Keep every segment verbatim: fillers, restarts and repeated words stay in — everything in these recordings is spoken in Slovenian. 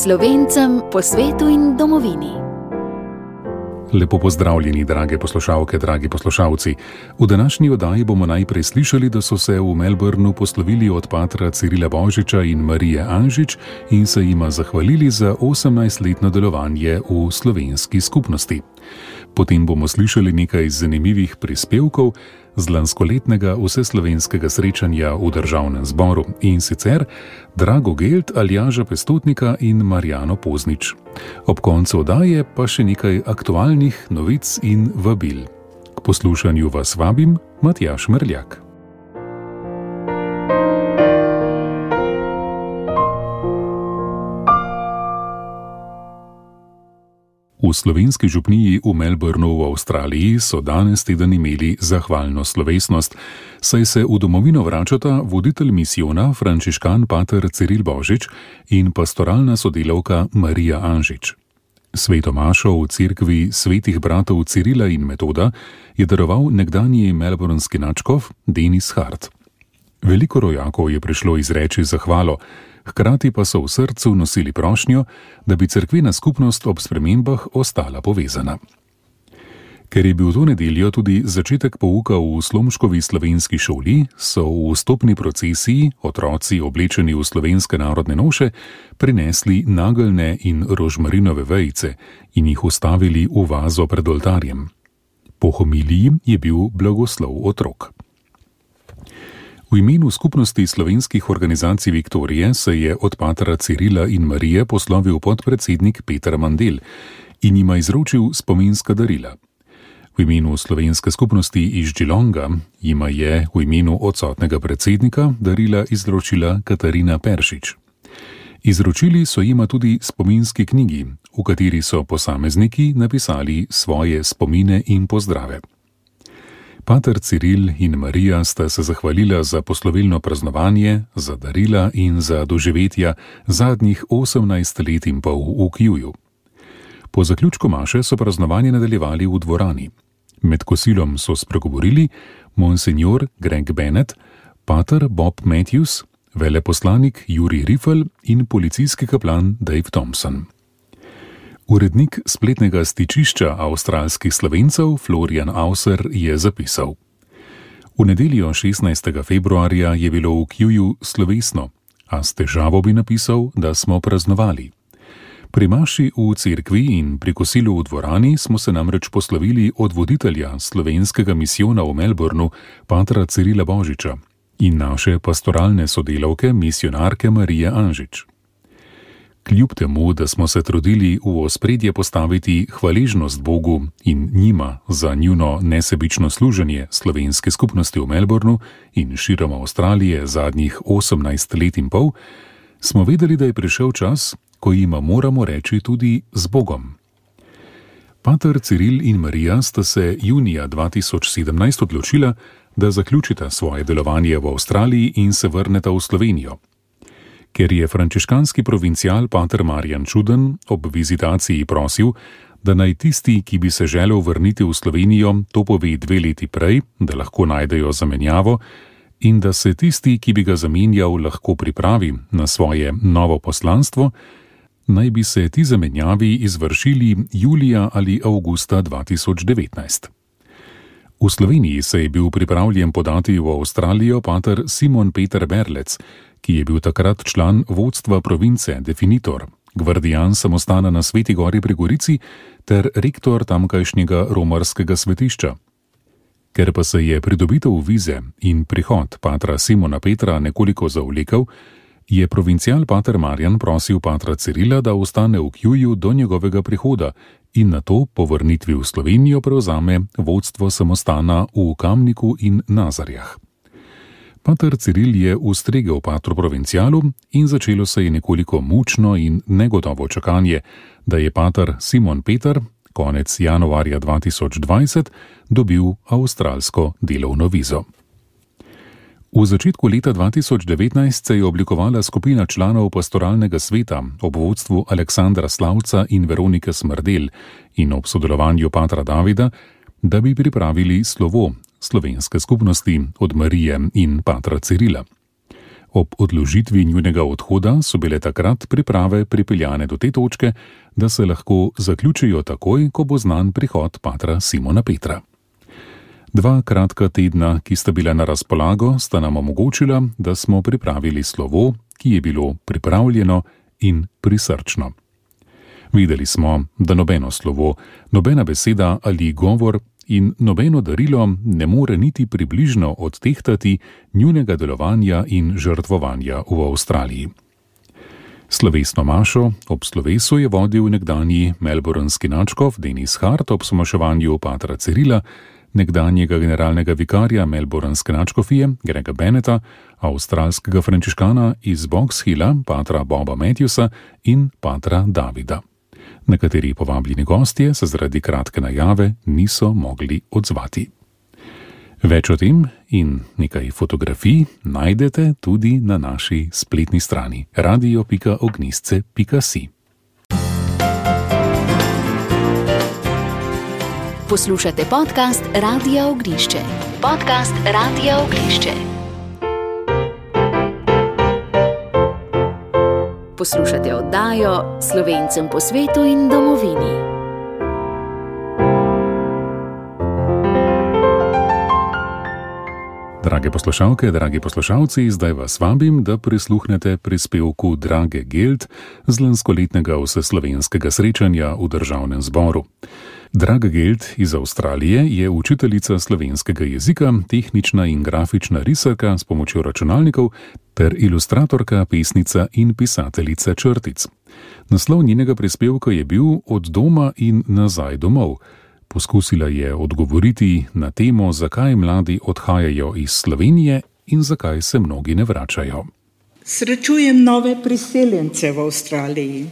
Slovencem po svetu in domovini. Lepo pozdravljeni, drage poslušalke, dragi poslušalci. V današnji oddaji bomo najprej slišali, da so se v Melbournu poslovili od patra Cirila Božiča in Marije Anžič in se jima zahvalili za osemnajstletno delovanje v slovenski skupnosti. Potem bomo slišali nekaj zanimivih prispevkov z lanskoletnega vseslovenskega srečanja v Državnem zboru, in sicer Drago Gelt, Aljaža Pestotnika in Marjano Poznič. Ob koncu oddaje pa še nekaj aktualnih novic in vabil. K poslušanju vas vabim, Matjaž Merljak. V slovenski župniji v Melbournu v Avstraliji so danes teden imeli zahvalno slovesnost, saj se v domovino vračata voditelj misijona frančiškan pater Ciril Božič in pastoralna sodelavka Marija Anžič. Sveto mašo v cerkvi svetih bratov Cirila in Metoda je daroval nekdanji melbournski nadškof Denis Hart. Veliko rojakov je prišlo izreči zahvalo, hkrati pa so v srcu nosili prošnjo, da bi cerkvena skupnost ob spremembah ostala povezana. Ker je bil to nedeljo tudi začetek pouka v Slomškovi slovenski šoli, so v vstopni procesiji otroci oblečeni v slovenske narodne noše prinesli nageljne in rožmarinove vejice in jih ustavili v vazo pred oltarjem. Po homiliji je bil blagoslov otrok. V imenu skupnosti slovenskih organizacij Viktorije se je od patra Cirila in Marije poslovil podpredsednik Peter Mandel in jima izročil spominska darila. V imenu slovenske skupnosti iz Geelonga jima je v imenu odsotnega predsednika darila izročila Katarina Peršič. Izročili so jima tudi spominski knjigi, v kateri so posamezniki napisali svoje spomine in pozdrave. Pater Ciril in Marija sta se zahvalila za poslovilno praznovanje, za darila in za doživetja zadnjih osemnajst let in pol v Kjuju. Po zaključku maše so praznovanje nadaljevali v dvorani. Med kosilom so spregovorili monsenjor Greg Bennett, pater Bob Matthews, veleposlanik Jurij Rifel in policijski kaplan Dave Thompson. Urednik spletnega stičišča avstralskih Slovencev Florian Auser je zapisal: V nedeljo šestnajstega februarja je bilo v Kjuju slovesno, a s težavo bi napisal, da smo praznovali. Pri maši v cerkvi in pri kosilu v dvorani smo se namreč poslovili od voditelja slovenskega misijona v Melbournu, patra Cirila Božiča, in naše pastoralne sodelavke, misionarke Marije Anžič. Kljub temu, da smo se trudili v ospredje postaviti hvaležnost Bogu in njima za njuno nesebično služenje slovenske skupnosti v Melbournu in širom Avstralije zadnjih osemnajst let in pol, smo vedeli, da je prišel čas, ko jima moramo reči tudi z Bogom. Pater Ciril in Marija sta se junija dva tisoč sedemnajst odločila, da zaključita svoje delovanje v Avstraliji in se vrneta v Slovenijo. Ker je frančiškanski provincial pater Marjan Čuden ob vizitaciji prosil, da naj tisti, ki bi se želel vrniti v Slovenijo, to pove dve leti prej, da lahko najdejo zamenjavo, in da se tisti, ki bi ga zamenjal, lahko pripravi na svoje novo poslanstvo, naj bi se ti zamenjavi izvršili julija ali avgusta dva tisoč devetnajst. V Sloveniji se je bil pripravljen podati v Avstralijo pater Simon Peter Berlec, ki je bil takrat član vodstva province Definitor, gvardijan samostana na Sveti Gori pri Gorici ter rektor tamkajšnjega romarskega svetišča. Ker pa se je pridobitev vize in prihod patra Simona Petra nekoliko zavlekel, je provincial pater Marjan prosil patra Cirila, da ostane v Kjuju do njegovega prihoda in nato po vrnitvi v Slovenijo prevzame vodstvo samostana v Kamniku in Nazarjah. Pater Ciril je ustregel patru provincialu in začelo se je nekoliko mučno in negotovo čakanje, da je pater Simon Peter konec januarja dva tisoč dvajset dobil avstralsko delovno vizo. V začetku leta dva tisoč devetnajst se je oblikovala skupina članov pastoralnega sveta ob vodstvu Aleksandra Slavca in Veronike Smrdel in ob sodelovanju patra Davida, da bi pripravili slovo slovenske skupnosti od Marije in patra Cirila. Ob odložitvi njunega odhoda so bile takrat priprave pripeljane do te točke, da se lahko zaključijo takoj, ko bo znan prihod patra Simona Petra. Dva kratka tedna, ki sta bila na razpolago, sta nam omogočila, da smo pripravili slovo, ki je bilo pripravljeno in prisrčno. Videli smo, da nobeno slovo, nobena beseda ali govor in nobeno darilo ne more niti približno odtehtati njunega delovanja in žrtvovanja v Avstraliji. Slovesno mašo ob slovesu je vodil nekdanji melbournski nadškof Denis Hart ob smaševanju patra Cirila, nekdanjega generalnega vikarja melbournske nadškofije Grega Benneta, avstralskega frančiškana iz Box Hilla, patra Boba Matthewsa in patra Davida. Nekateri povabljeni gostje se zaradi kratke najave niso mogli odzvati. Več o tem in nekaj fotografij najdete tudi na naši spletni strani radio pika ognjisce pika si. Poslušate podcast Radia Ognjišče. Podcast Radia Ognjišče. Poslušate oddajo Slovencem po svetu in domovini. Drage poslušalke, dragi poslušalci, zdaj vas vabim, da prisluhnete prispevku Drage Geld z lanskoletnega vseslovenskega srečanja v Državnem zboru. Draga Geld iz Avstralije je učiteljica slovenskega jezika, tehnična in grafična risarka s pomočjo računalnikov ter ilustratorka, pesnica in pisateljica črtic. Naslov njenega prispevka je bil Od doma in nazaj domov. Poskusila je odgovoriti na temo, zakaj mladi odhajajo iz Slovenije in zakaj se mnogi ne vračajo. Srečujem nove priseljence v Avstraliji.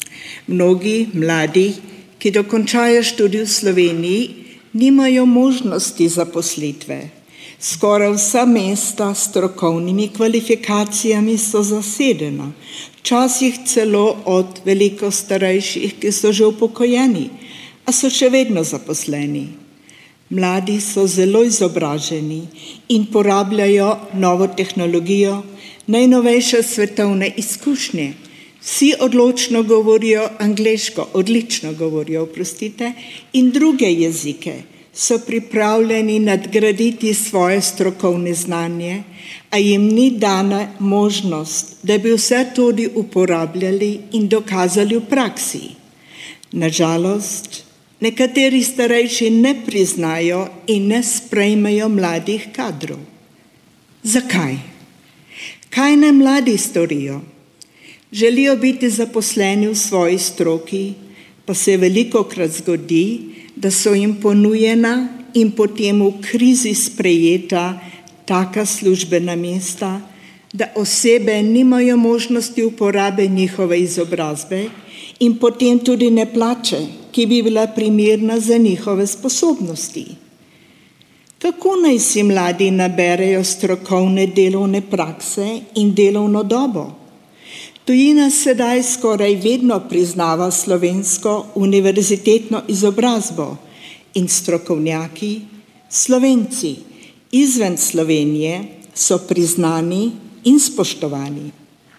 Mnogi mladi, ki dokončajo študij v Sloveniji, nimajo možnosti zaposlitve. Skoraj vsa mesta s strokovnimi kvalifikacijami so zasedena, včasih celo od veliko starejših, ki so že upokojeni, a so še vedno zaposleni. Mladi so zelo izobraženi in porabljajo novo tehnologijo, najnovejše svetovne izkušnje. Vsi odločno govorijo angleško, odlično govorijo, oprostite, in druge jezike, so pripravljeni nadgraditi svoje strokovne znanje, a jim ni dana možnost, da bi vse tudi uporabljali in dokazali v praksi. Nažalost, nekateri starejši ne priznajo in ne sprejmejo mladih kadrov. Zakaj? Kaj naj mladi storijo? Želijo biti zaposleni v svoji stroki, pa se velikokrat zgodi, da so jim ponujena in potem v krizi sprejeta taka službena mesta, da osebe nimajo možnosti uporabe njihove izobrazbe in potem tudi ne plače, ki bi bila primerna za njihove sposobnosti. Kako naj si mladi naberejo strokovne delovne prakse in delovno dobo? Tujina sedaj skoraj vedno priznava slovensko univerzitetno izobrazbo in strokovnjaki, Slovenci izven Slovenije, so priznani in spoštovani.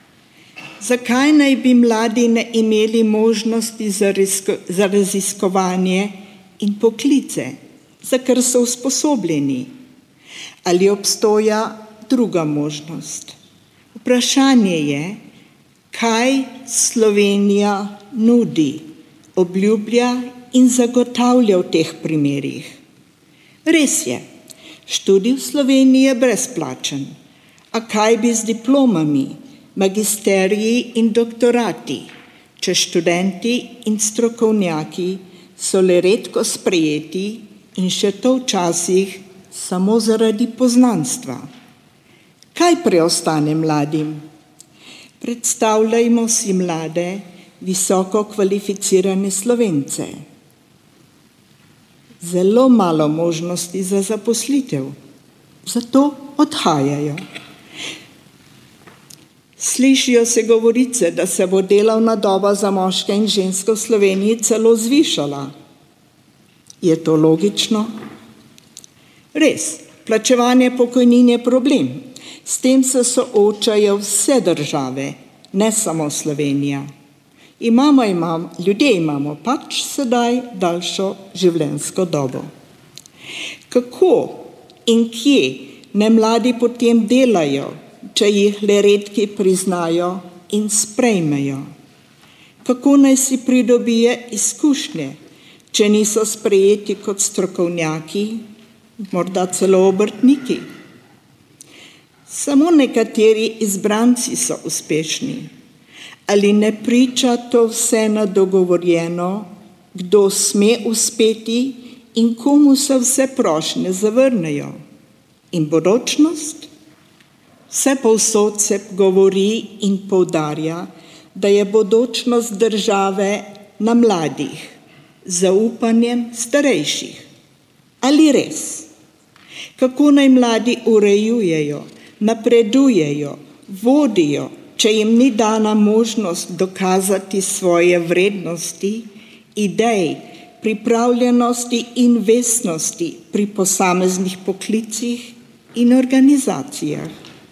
Zakaj naj bi mladi ne imeli možnosti za, rizko, za raziskovanje in poklice, za kar so usposobljeni? Ali obstoja druga možnost? Vprašanje je, kaj Slovenija nudi, obljublja in zagotavlja v teh primerih. Res je, študij v Sloveniji je brezplačen, a kaj bi z diplomami, magisteriji in doktorati, če študenti in strokovnjaki so le redko sprejeti in še to včasih samo zaradi poznanstva. Kaj preostane mladim? Predstavljajmo si mlade, visoko kvalificirane Slovence. Zelo malo možnosti za zaposlitev, zato odhajajo. Slišijo se govorice, da se bo delovna doba za moške in ženske v Sloveniji celo zvišala. Je to logično? Res, plačevanje pokojnin je problem, S tem se soočajo vse države, ne samo Slovenija. Imamo, imamo, ljudje imamo pač sedaj daljšo življenjsko dobo. Kako in kje ne mladi potem delajo, če jih le redki priznajo in sprejmejo? Kako naj si pridobije izkušnje, če niso sprejeti kot strokovnjaki, morda celo obrtniki? Samo nekateri izbranci so uspešni. Ali ne priča to vse na dogovorjeno, kdo sme uspeti in komu se vse prošnje zavrnejo? In bodočnost? Vse povsod se govori in poudarja, da je bodočnost države na mladih, zaupanjem starejših. Ali res? Kako naj mladi urejujejo, napredujejo, vodijo, če jim ni dana možnost dokazati svoje vrednosti, idej, pripravljenosti in vestnosti pri posameznih poklicih in organizacijah?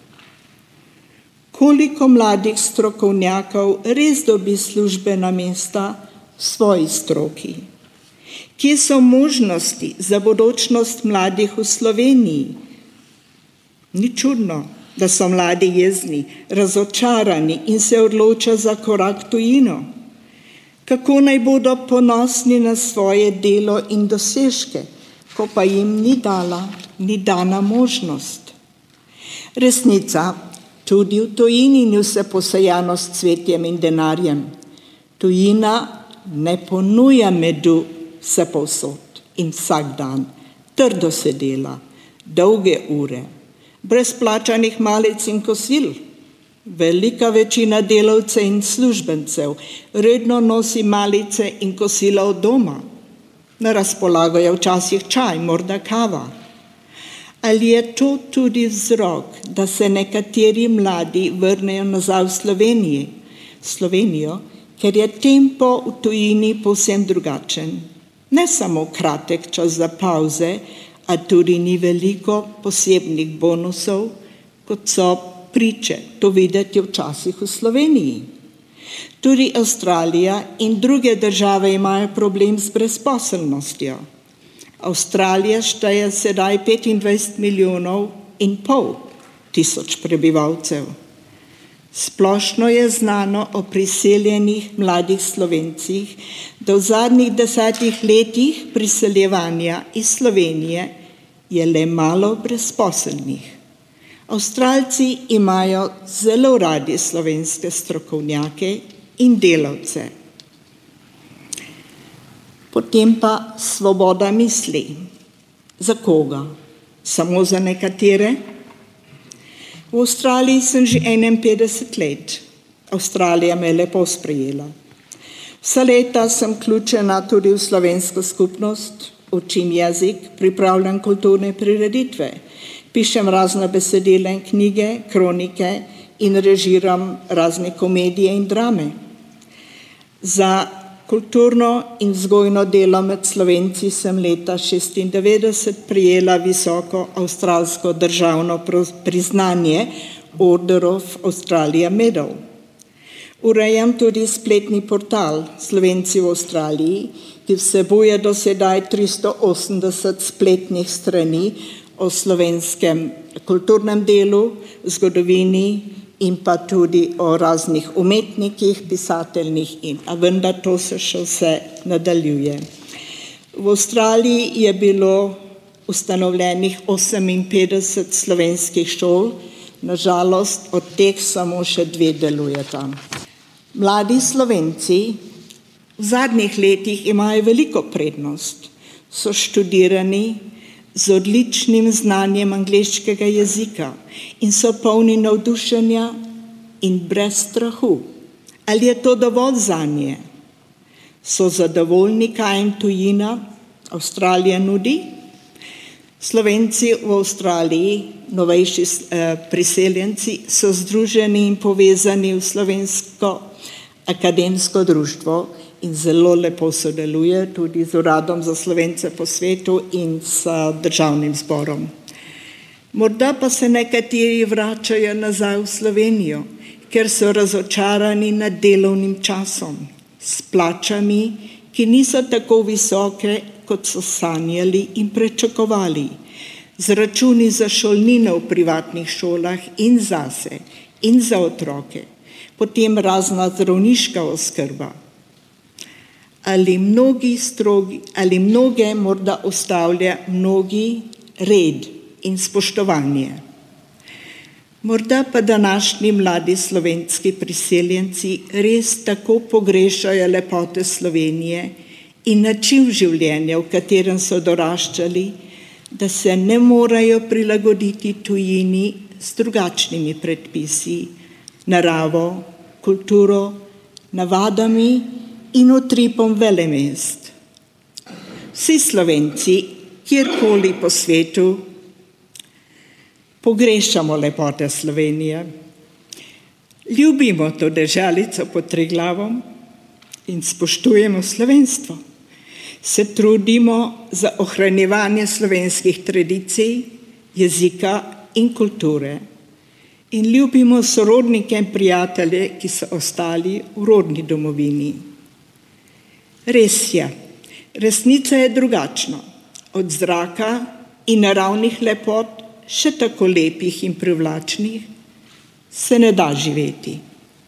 Koliko mladih strokovnjakov res dobi službena mesta v svoji stroki? Kje so možnosti za bodočnost mladih v Sloveniji? Ni čudno, da so mladi jezni, razočarani in se odločajo za korak v tujino. Kako naj bodo ponosni na svoje delo in dosežke, ko pa jim ni dala, ni dana možnost? Resnica, tudi v tujini ni vse posejano s cvetjem in denarjem. Tujina ne ponuja medu vse povsod in vsak dan. Trdo se dela, dolge ure, brez plačanih malic in kosil. Velika večina delavcev in službencev redno nosi malice in kosila od doma. Na razpolago je včasih čaj, morda kava. Ali je to tudi vzrok, da se nekateri mladi vrnejo nazaj v Sloveniji, Slovenijo, ker je tempo v tujini povsem drugačen? Ne samo kratek čas za pauze, a tudi ni veliko posebnih bonusov, kot so priče, to videti včasih v Sloveniji. Tudi Avstralija in druge države imajo problem s brezposelnostjo. Avstralija šteje sedaj petindvajset milijonov in pol tisoč prebivalcev. Splošno je znano o priseljenih mladih Slovencih, da v zadnjih desetih letih priseljevanja iz Slovenije je le malo brezposelnih. Avstralci imajo zelo radi slovenske strokovnjake in delavce. Potem pa svoboda misli. Za koga? Samo za nekatere? V Avstraliji sem že enainpetdeset let. Avstralija me je lepo sprejela. Vsa leta sem vključena tudi v slovensko skupnost, učim jezik, pripravljam kulturne prireditve, pišem razne besedila in knjige, kronike in režiram razne komedije in drame. Za kulturno in vzgojno delo med Slovenci sem leta šestindevetdeset prijela visoko avstralsko državno priznanje Order of Australia Medal. Urejam tudi spletni portal Slovenci v Avstraliji, ki vsebuje do sedaj tristo osemdeset spletnih strani o slovenskem kulturnem delu, zgodovini in pa tudi o raznih umetnikih, pisateljih, in, a vendar to se še vse nadaljuje. V Avstraliji je bilo ustanovljenih oseminpetdeset slovenskih šol, nažalost od teh samo še dve delujeta. Mladi Slovenci v zadnjih letih imajo veliko prednost, so študirani, z odličnim znanjem angleškega jezika in so polni navdušenja in brez strahu. Ali je to dovolj zanje? So zadovoljni, kaj jim tujina, Avstralija nudi? Slovenci v Avstraliji, novejši eh, priseljenci, so združeni in povezani v slovensko akademsko društvo in zelo lepo sodeluje tudi z Uradom za Slovence po svetu in s državnim zborom. Morda pa se nekateri vračajo nazaj v Slovenijo, ker so razočarani nad delovnim časom, s plačami, ki niso tako visoke, kot so sanjali in pričakovali, z računi za šolnine v privatnih šolah in zase in za otroke, potem razna zdravniška oskrba. Ali mnogi strogi, ali mnoge morda ustavlja mnogi red in spoštovanje. Morda pa današnji mladi slovenski priseljenci res tako pogrešajo lepote Slovenije in način življenja, v katerem so doraščali, da se ne morejo prilagoditi tujini z drugačnimi predpisi, naravo, kulturo, navadami in utripom velemest. Vsi Slovenci, kjerkoli po svetu, pogrešamo lepote Slovenije. Ljubimo to deželico pod Triglavom in spoštujemo slovenstvo. Se trudimo za ohranjevanje slovenskih tradicij, jezika in kulture. In ljubimo sorodnike in prijatelje, ki so ostali v rodni domovini. Res je, resnica je drugačna. Od zraka in naravnih lepot, še tako lepih in privlačnih, se ne da živeti.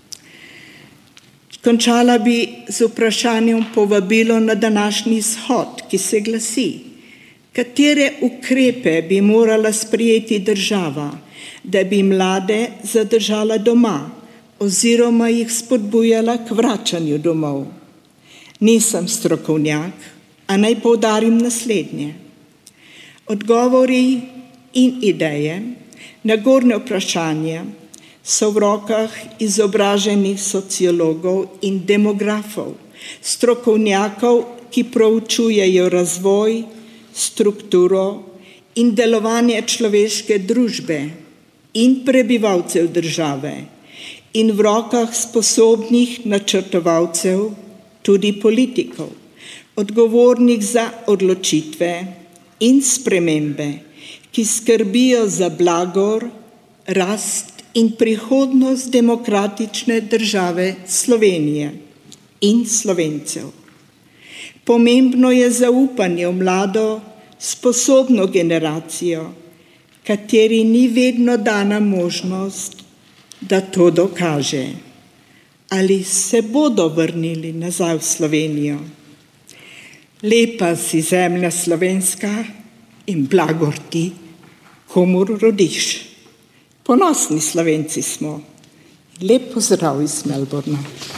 Končala bi z vprašanjem povabilo na današnji shod, ki se glasi: katere ukrepe bi morala sprejeti država, da bi mlade zadržala doma oziroma jih spodbujala k vračanju domov? Nisem strokovnjak, a naj poudarim naslednje. Odgovori in ideje na gornje vprašanje so v rokah izobraženih sociologov in demografov, strokovnjakov, ki proučujejo razvoj, strukturo in delovanje človeške družbe in prebivalcev države in v rokah sposobnih načrtovalcev, tudi politikov, odgovornih za odločitve in spremembe, ki skrbijo za blagor, rast in prihodnost demokratične države Slovenije in Slovencev. Pomembno je zaupanje v mlado, sposobno generacijo, kateri ni vedno dana možnost, da to dokaže. Ali se bodo vrnili nazaj v Slovenijo? Lepa si zemlja slovenska in blagor ti, komur rodiš. Ponosni Slovenci smo. Lep pozdrav iz Melbourna.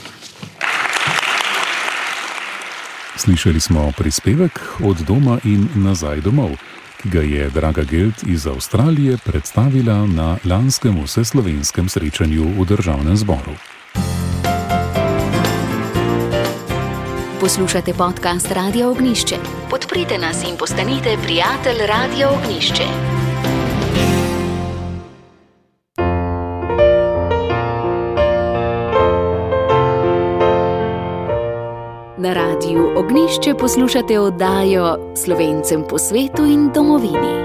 Slišali smo prispevek Od doma in nazaj domov, ki ga je Draga Geld iz Avstralije predstavila na lanskem vseslovenskem srečanju v Državnem zboru. Poslušate podcast Radia Ognjišče. Podprite nas in postanite prijatelj Radia Ognjišče. Na Radiu Ognjišče poslušate oddajo Slovencem po svetu in domovini.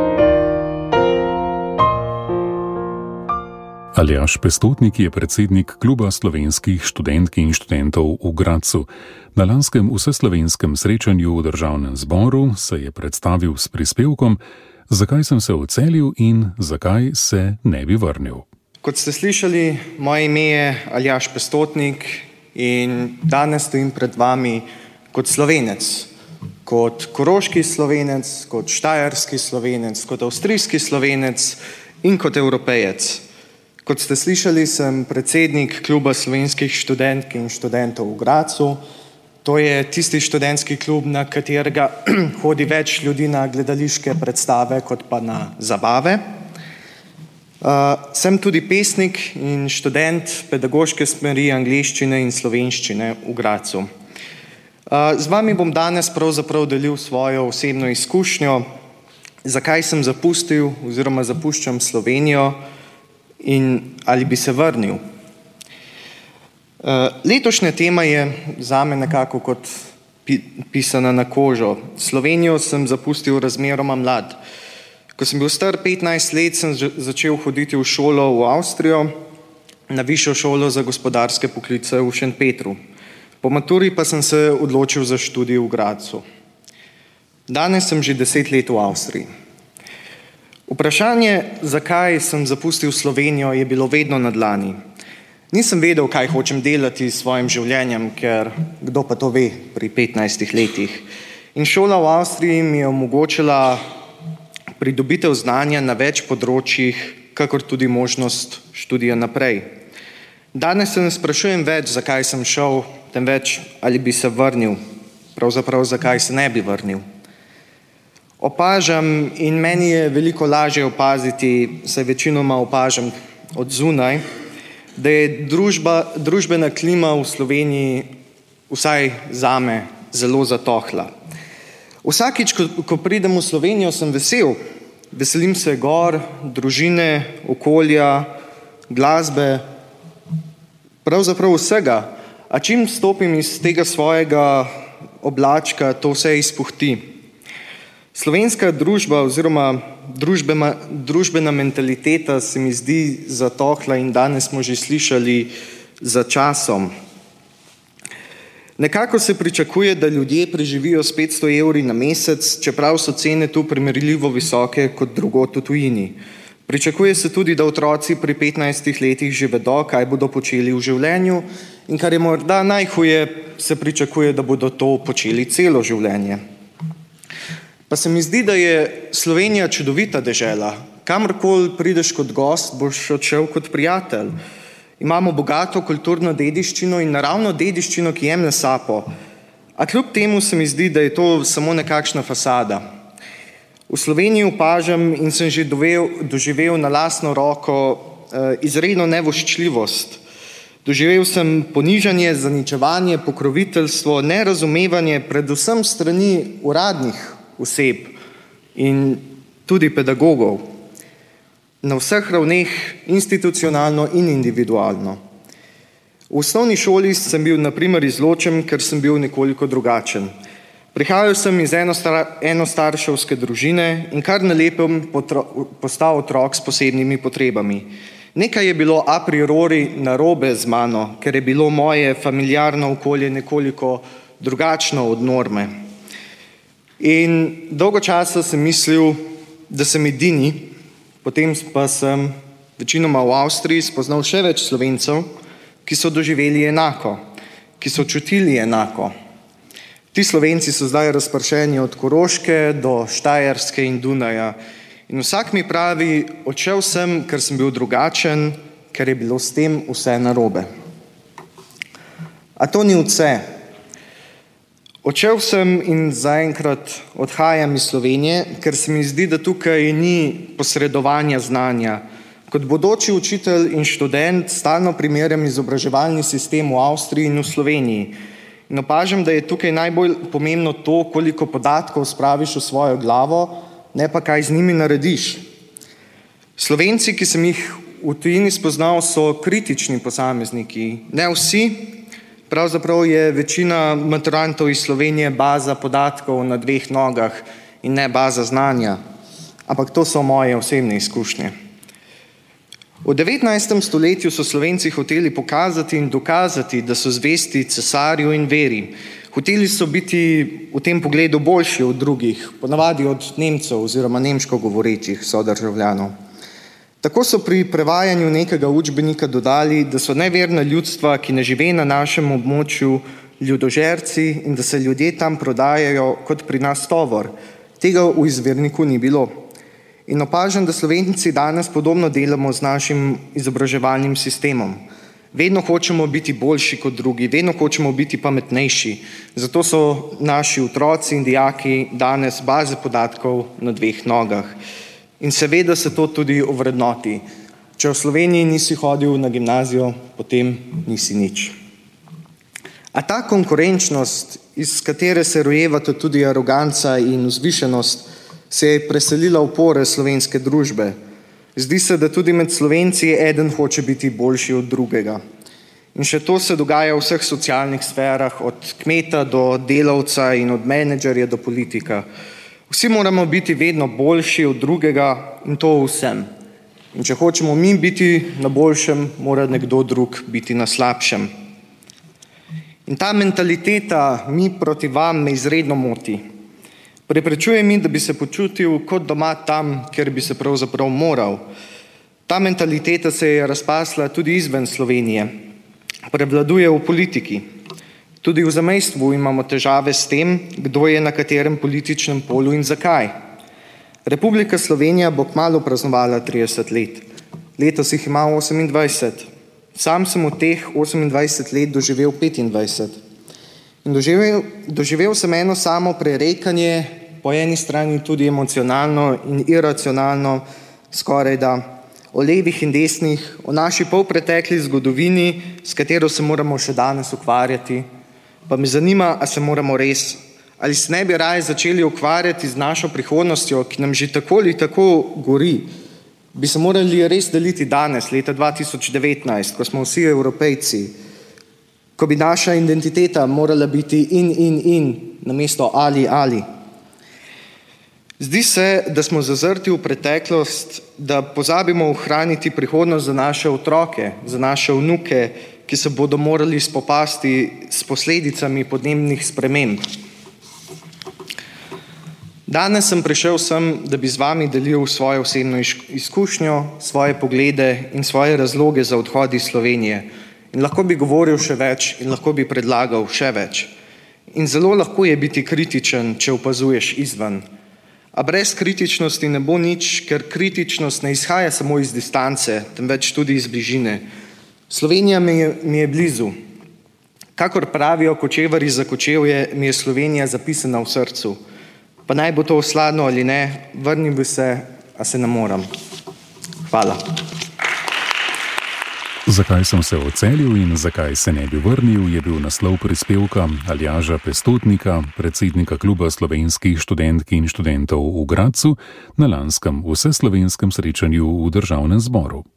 Aljaž Pestotnik je predsednik Kluba slovenskih študentk in študentov v Gradcu. Na lanskem vseslovenskem srečanju v Državnem zboru se je predstavil s prispevkom Zakaj sem se odselil in zakaj se ne bi vrnil. Kot ste slišali, moje ime je Aljaž Pestotnik in danes stojim pred vami kot Slovenec, kot koroški Slovenec, kot štajerski Slovenec, kot avstrijski Slovenec in kot Evropejec. Kot ste slišali, sem predsednik Kluba slovenskih študentk in študentov v Gradcu. To je tisti študentski klub, na katerega hodi več ljudi na gledališke predstave kot pa na zabave. Uh, sem tudi pesnik in študent pedagoške smeri angleščine in slovenščine v Gradcu. Uh, z vami bom danes pravzaprav delil svojo osebno izkušnjo, zakaj sem zapustil oziroma zapuščam Slovenijo in ali bi se vrnil. Uh, letošnja tema je zame nekako kot pi- pisana na kožo. Slovenijo sem zapustil razmeroma mlad. Ko sem bil star petnajst let, sem začel hoditi v šolo v Avstrijo, na višjo šolo za gospodarske poklice v Šentpetru. Po maturi pa sem se odločil za študij v Gradcu. Danes sem že deset let v Avstriji. Vprašanje, zakaj sem zapustil Slovenijo, je bilo vedno na dlani. Nisem vedel, kaj hočem delati s svojim življenjem, ker kdo pa to ve pri petnajstih letih. In šola v Avstriji mi je omogočila pridobitev znanja na več področjih, kakor tudi možnost študija naprej. Danes se ne sprašujem več, zakaj sem šel, temveč ali bi se vrnil, pravzaprav zakaj se ne bi vrnil. Opažam in meni je veliko lažje opaziti, saj večinoma opažam od zunaj, da je družba, družbena klima v Sloveniji, vsaj zame, zelo zatohla. Vsakič, ko, ko pridem v Slovenijo, sem vesel. Veselim se gor, družine, okolja, glasbe, pravzaprav vsega. A čim stopim iz tega svojega oblačka, to vse izpuhti. Slovenska družba oziroma družbena, družbena mentaliteta se mi zdi zatohla in danes smo že slišali za časom. Nekako se pričakuje, da ljudje preživijo s petsto evri na mesec, čeprav so cene tu primerljivo visoke kot drugod v tujini. Pričakuje se tudi, da otroci pri petnajstih letih že vedo, kaj bodo počeli v življenju in kar je morda najhuje, se pričakuje, da bodo to počeli celo življenje. Pa se mi zdi, da je Slovenija čudovita dežela. Kamorkoli prideš kot gost, boš odšel kot prijatelj. Imamo bogato kulturno dediščino in naravno dediščino, ki jemlje sapo. A kljub temu se mi zdi, da je to samo nekakšna fasada. V Sloveniji opažam in sem že dovel, doživel na lastno roko eh, izredno nevoščljivost. Doživel sem ponižanje, zaničevanje, pokroviteljstvo, nerazumevanje, predvsem strani uradnih oseb in tudi pedagogov. Na vseh ravneh, institucionalno in individualno. V osnovni šoli sem bil na primer izločen, ker sem bil nekoliko drugačen. Prihajal sem iz enostar- enostarševske družine in kar na lepem potro- postal otrok s posebnimi potrebami. Nekaj je bilo a priori narobe z mano, ker je bilo moje familiarno okolje nekoliko drugačno od norme. In dolgo časa sem mislil, da sem edini, potem pa sem večinoma v Avstriji spoznal še več Slovencev, ki so doživeli enako, ki so čutili enako. Ti Slovenci so zdaj razpršeni od Koroške do Štajerske in Dunaja. In vsak mi pravi, odšel sem, ker sem bil drugačen, ker je bilo s tem vse narobe. A to ni vse. Odšel sem in zaenkrat odhajam iz Slovenije, ker se mi zdi, da tukaj ni posredovanja znanja. Kot bodoči učitelj in študent stalno primerjam izobraževalni sistem v Avstriji in v Sloveniji. In opažam, da je tukaj najbolj pomembno to, koliko podatkov spraviš v svojo glavo, ne pa kaj z njimi narediš. Slovenci, ki sem jih v tujini spoznal, so kritični posamezniki. Ne vsi. Pravzaprav je večina maturantov iz Slovenije baza podatkov na dveh nogah in ne baza znanja. Ampak to so moje osebne izkušnje. V devetnajstem stoletju so Slovenci hoteli pokazati in dokazati, da so zvesti cesarju in veri. Hoteli so biti v tem pogledu boljši od drugih, ponavadi od Nemcev oziroma nemško govorečih sodržavljanov. Tako so pri prevajanju nekega učbenika dodali, da so neverna ljudstva, ki ne žive na našem območju, ljudožerci in da se ljudje tam prodajajo kot pri nas tovor. Tega v izvirniku ni bilo. In opažam, da Slovenci danes podobno delamo z našim izobraževalnim sistemom. Vedno hočemo biti boljši kot drugi, vedno hočemo biti pametnejši. Zato so naši otroci in dijaki danes baze podatkov na dveh nogah. In seveda se to tudi ovrednoti. Če v Sloveniji nisi hodil na gimnazijo, potem nisi nič. A ta konkurenčnost, iz katere se rojevata tudi aroganca in vzvišenost, se je preselila v pore slovenske družbe. Zdi se, da tudi med Slovenci eden hoče biti boljši od drugega. In še to se dogaja v vseh socialnih sferah, od kmeta do delavca in od menedžerja do politika. Vsi moramo biti vedno boljši od drugega in to vsem. In če hočemo mi biti na boljšem, mora nekdo drug biti na slabšem. In ta mentaliteta mi proti vam me izredno moti. Preprečuje mi, da bi se počutil kot doma tam, kjer bi se pravzaprav moral. Ta mentaliteta se je razpasla tudi izven Slovenije. Prevladuje v politiki. Tudi v zamejstvu imamo težave s tem, kdo je na katerem političnem polu in zakaj. Republika Slovenija bo kmalu praznovala trideset let. Letos jih ima osemindvajset. Sam sem od teh osemindvajset let doživel petindvajset. In doživel, doživel sem eno samo prerekanje, po eni strani tudi emocionalno in iracionalno, skoraj da o levih in desnih, o naši polpretekli zgodovini, s katero se moramo še danes ukvarjati. Pa me zanima, a se moramo res, ali se ne bi raje začeli ukvarjati z našo prihodnostjo, ki nam že tako ali tako gori. Bi se morali res deliti danes, leta dva tisoč devetnajst, ko smo vsi Evropejci, ko bi naša identiteta morala biti in, in, in, namesto ali, ali. Zdi se, da smo zazrti v preteklost, da pozabimo ohraniti prihodnost za naše otroke, za naše vnuke, ki se bodo morali spopasti s posledicami podnebnih sprememb. Danes sem prišel sem, da bi z vami delil svojo osebno izkušnjo, svoje poglede in svoje razloge za odhod iz Slovenije. In lahko bi govoril še več in lahko bi predlagal še več. In zelo lahko je biti kritičen, če opazuješ izven. A brez kritičnosti ne bo nič, ker kritičnost ne izhaja samo iz distance, temveč tudi iz bližine. Slovenija mi je, mi je blizu. Kakor pravijo kočevarji za Kočevje, mi je Slovenija zapisana v srcu. Pa naj bo to osladno ali ne, vrnil bi se, a se ne moram. Hvala. Zakaj sem se odselil in zakaj se ne bi vrnil, je bil naslov prispevka Aljaža Pestotnika, predsednika Kluba slovenskih študentk in študentov v Gradcu, na lanskem vseslovenskem srečanju v Državnem zboru.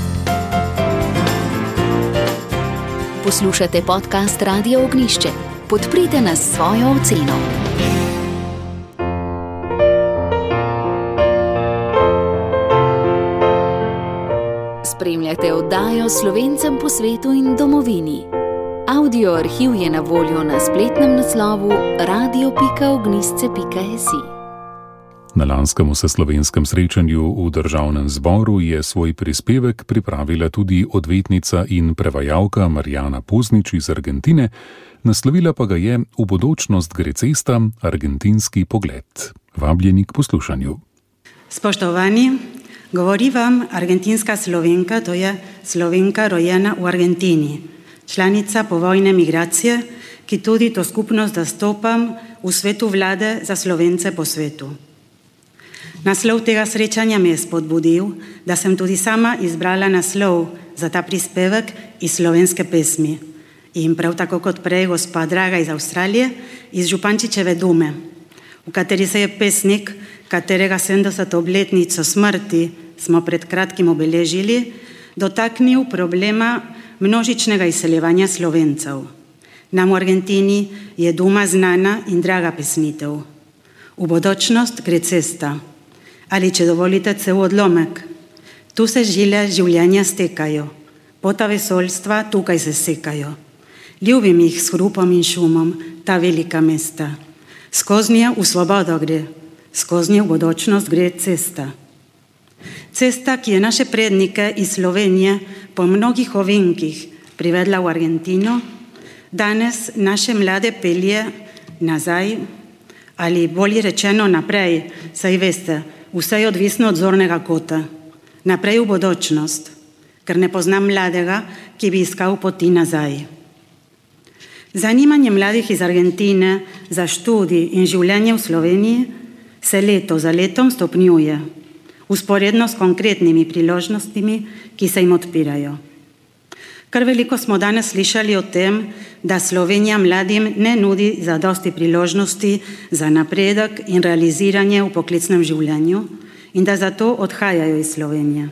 Poslušate podcast Radia Ognjišče. Podprite nas s svojo oceno. Spremljate oddajo Slovencem po svetu in domovini. Audio arhiv je na voljo na spletnem naslovu radio pika ognjišče pika si. Na lanskem vseslovenskem srečanju v Državnem zboru je svoj prispevek pripravila tudi odvetnica in prevajalka Marjana Poznič iz Argentine, naslovila pa ga je V bodočnost gre cesta, argentinski pogled. Vabljeni k poslušanju. Spoštovani, govori vam argentinska Slovenka, to je Slovenka rojena v Argentini, članica povojne migracije, ki tudi to skupnost zastopam v svetu vlade za Slovence po svetu. Naslov tega srečanja me je spodbudil, da sem tudi sama izbrala naslov za ta prispevek iz slovenske pesmi. In prav tako kot prej gospa Draga iz Avstralije, iz Župančičeve Dume, v kateri se je pesnik, katerega sedemdeseto obletnico smrti smo pred kratkim obeležili, dotaknil problema množičnega izseljevanja Slovencev. Nam v Argentini je Duma znana in draga pesnitev. V bodočnost gre cesta. Ali, če dovolite, cel odlomek. Tu se žile življenja stekajo, pota vesoljstva tukaj se sekajo. Ljubim jih s hrupom in šumom, ta velika mesta. Skoznje v svobodo gre, skoznje v bodočnost gre cesta. Cesta, ki je naše prednike iz Slovenije po mnogih ovinkih privedla v Argentino, danes naše mlade pelje nazaj, ali bolje rečeno naprej, saj veste, vse je odvisno od zornega kota, naprej v bodočnost, ker ne poznam mladega, ki bi iskal poti nazaj. Zanimanje mladih iz Argentine za študij in življenje v Sloveniji se leto za letom stopnjuje, usporedno s konkretnimi priložnostmi, ki se jim odpirajo. Kar veliko smo danes slišali o tem, da Slovenija mladim ne nudi zadosti priložnosti za napredek in realiziranje v poklicnem življenju in da zato odhajajo iz Slovenije.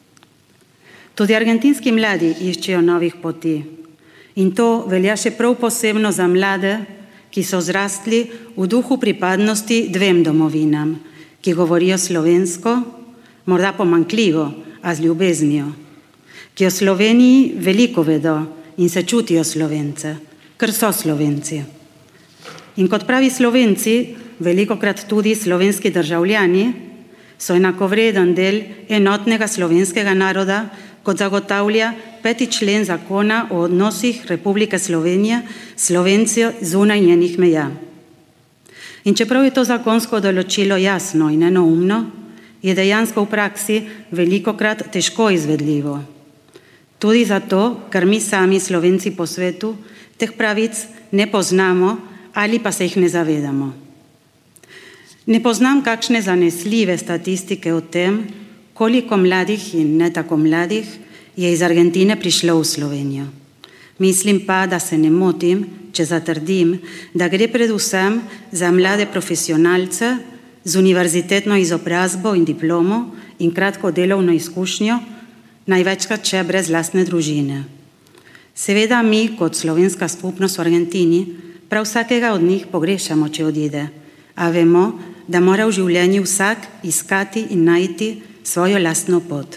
Tudi argentinski mladi iščejo novih poti in to velja še prav posebno za mlade, ki so zrastli v duhu pripadnosti dvem domovinam, ki govorijo slovensko, morda pomanjkljivo, a z ljubeznijo, ki o Sloveniji veliko vedo in se čutijo Slovence, ker so Slovenci. In kot pravi Slovenci, velikokrat tudi slovenski državljani, so enakovreden del enotnega slovenskega naroda, kot zagotavlja peti člen zakona o odnosih Republike Slovenije s Slovenci zunaj njenih meja. In čeprav je to zakonsko določilo jasno in enoumno, je dejansko v praksi velikokrat težko izvedljivo. Tudi zato, ker mi sami Slovenci po svetu teh pravic ne poznamo ali pa se jih ne zavedamo. Ne poznam kakšne zanesljive statistike o tem, koliko mladih in ne tako mladih je iz Argentine prišlo v Slovenijo. Mislim pa, da se ne motim, če zatrdim, da gre predvsem za mlade profesionalce z univerzitetno izobrazbo in diplomo in kratko delovno izkušnjo, največkrat še brez lastne družine. Seveda mi, kot slovenska skupnost v Argentini, prav vsakega od njih pogrešamo, če odide, a vemo, da mora v življenju vsak iskati in najti svojo lastno pot.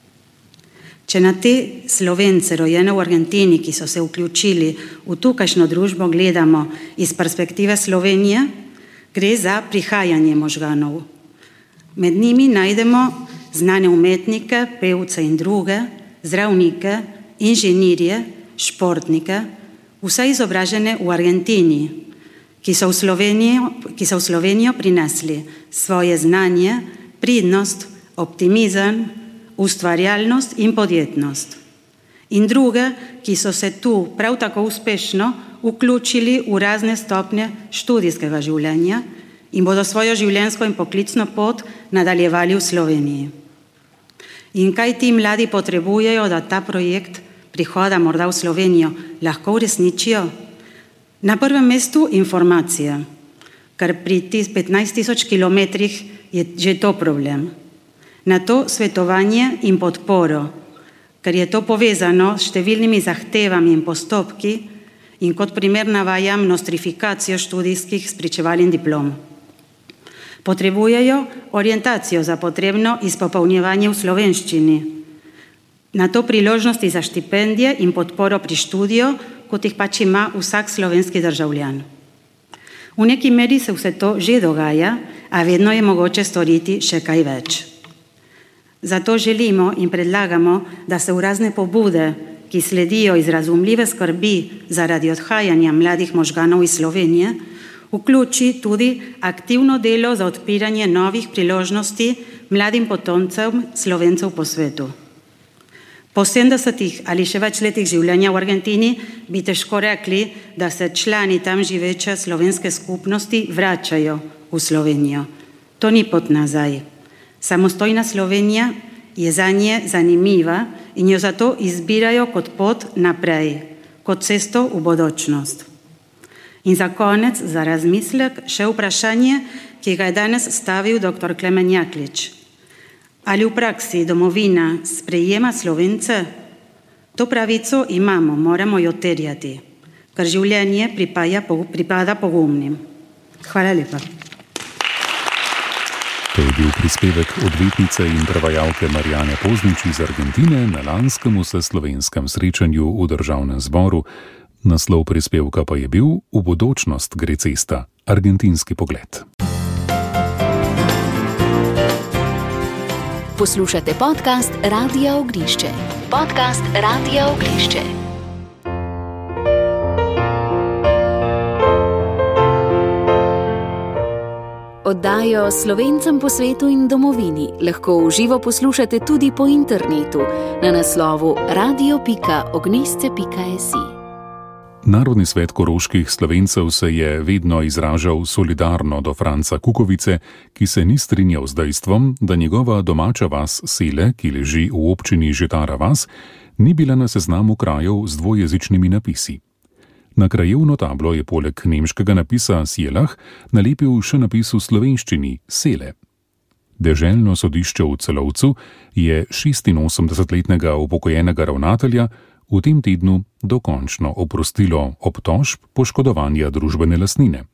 Če na te Slovence, rojene v Argentini, ki so se vključili v tukajšnjo družbo, gledamo iz perspektive Slovenije, gre za prihajanje možganov. Med njimi najdemo znane umetnike, pevce in druge, zdravnike, inženirje, športnike, vse izobražene v Argentini, ki so v Slovenijo, ki so v Slovenijo prinesli svoje znanje, pridnost, optimizem, ustvarjalnost in podjetnost. In druge, ki so se tu prav tako uspešno vključili v razne stopnje študijskega življenja in bodo svojo življenjsko in poklicno pot nadaljevali v Sloveniji. In kaj ti mladi potrebujejo, da ta projekt prihoda morda v Slovenijo lahko uresničijo? Na prvem mestu informacije, ker pri petnajst tisoč kilometrih je že to problem. Na to svetovanje in podporo, ker je to povezano s številnimi zahtevami in postopki in kot primer navajam nostrifikacijo študijskih spričeval in diplom. Potrebujejo orientacijo za potrebno izpopolnjevanje v slovenščini, na to priložnosti za štipendije in podporo pri študiju, kot jih pač ima vsak slovenski državljan. V neki meri se vse to že dogaja, a vedno je mogoče storiti še kaj več. Zato želimo in predlagamo, da se v razne pobude, ki sledijo iz razumljive skrbi zaradi odhajanja mladih možganov iz Slovenije, vključi tudi aktivno delo za odpiranje novih priložnosti mladim potomcem Slovencev po svetu. Po sedemdesetih ali še več letih življenja v Argentini bi težko rekli, da se člani tam živeče slovenske skupnosti vračajo v Slovenijo. To ni pot nazaj. Samostojna Slovenija je zanje zanimiva in jo zato izbirajo kot pot naprej, kot cesto v bodočnost. In za konec, za razmislek, še vprašanje, ki ga je danes stavil doktor Klemen Jaklič. Ali v praksi domovina sprejema Slovence? To pravico imamo, moramo jo terjati, ker življenje pripada, pripada pogumnim. Hvala lepa. To je bil prispevek odvetnice in prevajalke Marijane Poznič iz Argentine na lanskem vseslovenskem srečanju v Državnem zboru. Naslov prispevka pa je bil V bodočnost gre cesta. Argentinski pogled. Poslušate podcast Radia Ognišče. Podcast Radia Ognišče. Oddajo Slovencem po svetu in domovini lahko v živo poslušate tudi po internetu na naslovu radio pika ognisce pika si. Narodni svet koroških Slovencev se je vedno izražal solidarno do Franca Kukovice, ki se ni strinjal z dejstvom, da njegova domača vas Sele, ki leži v občini Žetara vas, ni bila na seznamu krajev z dvojezičnimi napisi. Na krajevno tablo je poleg nemškega napisa Sjelah nalepil še napis v slovenščini Sele. Deželno sodišče v Celovcu je šestinosemdesetletnega upokojenega ravnatelja v tem tednu dokončno oprostilo obtožb poškodovanja družbene lastnine.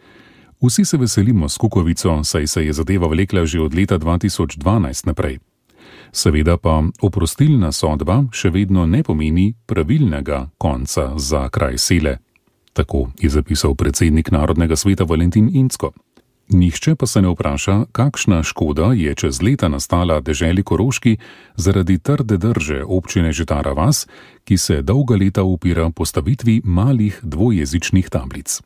Vsi se veselimo s kukovico, saj se je zadeva vlekla že od leta dva tisoč dvanajst naprej. Seveda pa oprostilna sodba še vedno ne pomeni pravilnega konca za kraj sele. Tako je zapisal predsednik Narodnega sveta Valentin Incko. Nihče pa se ne vpraša, kakšna škoda je čez leta nastala deželi Koroški zaradi trde drže občine Žitara vas, ki se dolga leta upira postavitvi malih dvojezičnih tablic.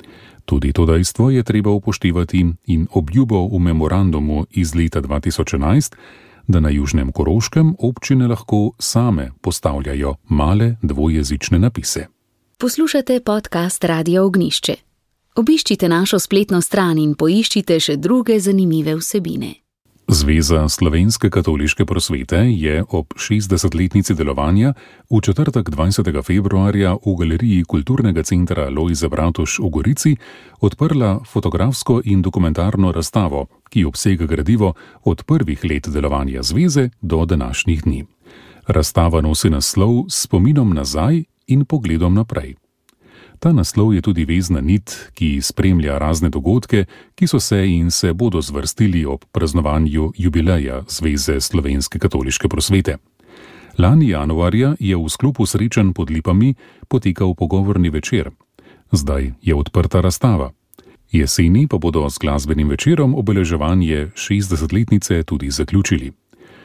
Tudi to dejstvo je treba upoštevati in obljubo v memorandumu iz leta dva tisoč enajst, da na Južnem Koroškem občine lahko same postavljajo male dvojezične napise. Poslušate podcast Radia Ognjišče. Obiščite našo spletno stran in poiščite še druge zanimive vsebine. Zveza slovenske katoliške prosvete je ob šestdesetletnici delovanja v četrtek dvajsetega februarja v galeriji Kulturnega centra Lojze Bratuš v Gorici odprla fotografsko in dokumentarno razstavo, ki obsega gradivo od prvih let delovanja zveze do današnjih dni. Razstava nosi naslov S spominom nazaj in pogledom naprej. Ta naslov je tudi vezna nit, ki spremlja razne dogodke, ki so se in se bodo zvrstili ob praznovanju jubileja Zveze slovenske katoliške prosvete. Lani januarja je v sklopu srečanj pod Lipami potekal pogovorni večer. Zdaj je odprta razstava. Jeseni pa bodo z glasbenim večerom obeleževanje šestdesetletnice tudi zaključili.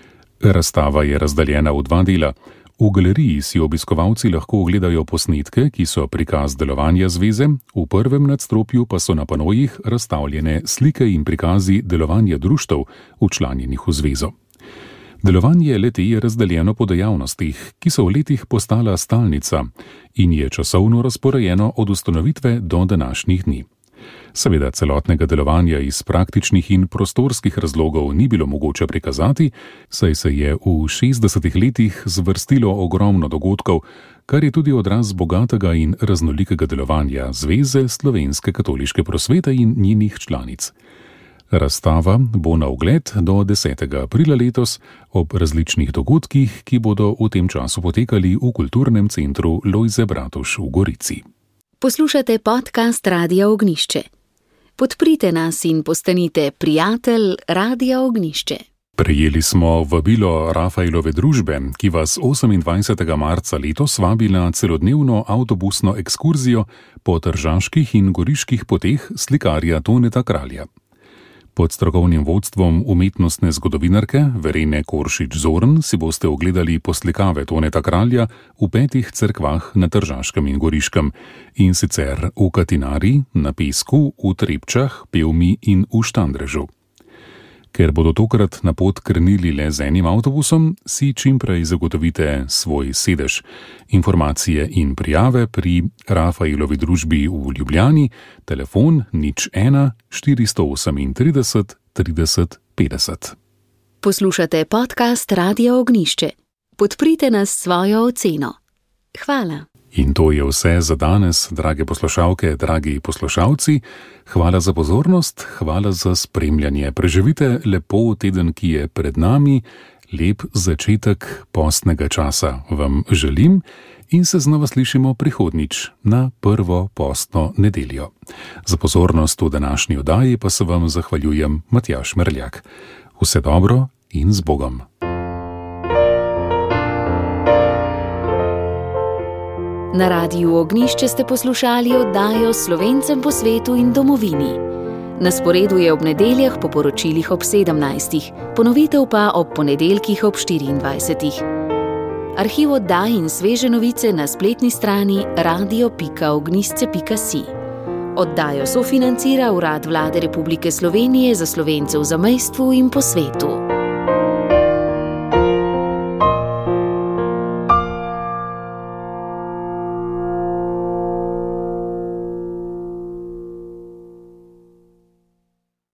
Razstava je razdeljena v dva dela. V galeriji si obiskovalci lahko ogledajo posnetke, ki so prikaz delovanja zveze, v prvem nadstropju pa so na panojih razstavljene slike in prikazi delovanja društev, včlanjenih v zvezo. Delovanje le-te je razdeljeno po dejavnostih, ki so v letih postala stalnica in je časovno razporejeno od ustanovitve do današnjih dni. Seveda celotnega delovanja iz praktičnih in prostorskih razlogov ni bilo mogoče prikazati, saj se je v šestdesetih letih zvrstilo ogromno dogodkov, kar je tudi odraz bogatega in raznolikega delovanja Zveze slovenske katoliške prosvete in njenih članic. Razstava bo na ogled do desetega aprila letos ob različnih dogodkih, ki bodo v tem času potekali v Kulturnem centru Lojze Bratuš v Gorici. Poslušate podcast Radia Ognjišče. Podprite nas in postanite prijatelj Radia Ognjišče. Prejeli smo vabilo Rafaelove družbe, ki vas osemindvajsetega marca letos vabi na celodnevno avtobusno ekskurzijo po tržaških in goriških poteh slikarja Toneta Kralja. Pod strokovnim vodstvom umetnostne zgodovinarke Verene Koršič-Zorn si boste ogledali poslikave Toneta Kralja v petih cerkvah na Tržaškem in Goriškem, in sicer v Katinari, na Pesku, v Trepčah, Pevmi in v Štandrežu. Ker bodo tokrat na pot krenili le z enim avtobusom, si čimprej zagotovite svoj sedež. Informacije in prijave pri Rafaelovi družbi v Ljubljani, telefon nič ena štiristo osemintrideset trideset petdeset. Poslušate podcast Radia Ognjišče. Podprite nas s svojo oceno. Hvala. In to je vse za danes, drage poslušalke, dragi poslušalci. Hvala za pozornost, hvala za spremljanje. Preživite lepo teden, ki je pred nami. Lep začetek postnega časa vam želim in se znova slišimo prihodnjič na prvo postno nedeljo. Za pozornost v današnji oddaji pa se vam zahvaljujem Matjaž Merljak. Vse dobro in z Bogom. Na Radiju Ognjišče ste poslušali oddajo Slovencem po svetu in domovini. Na sporedu je ob nedeljah po poročilih ob sedemnajstih, ponovitev pa ob ponedeljkih ob štiriindvajsetih. Arhiv oddaj in sveže novice na spletni strani radio pika ognjišče pika si. Oddajo sofinancira Urad Vlade Republike Slovenije za Slovence v zamejstvu in po svetu.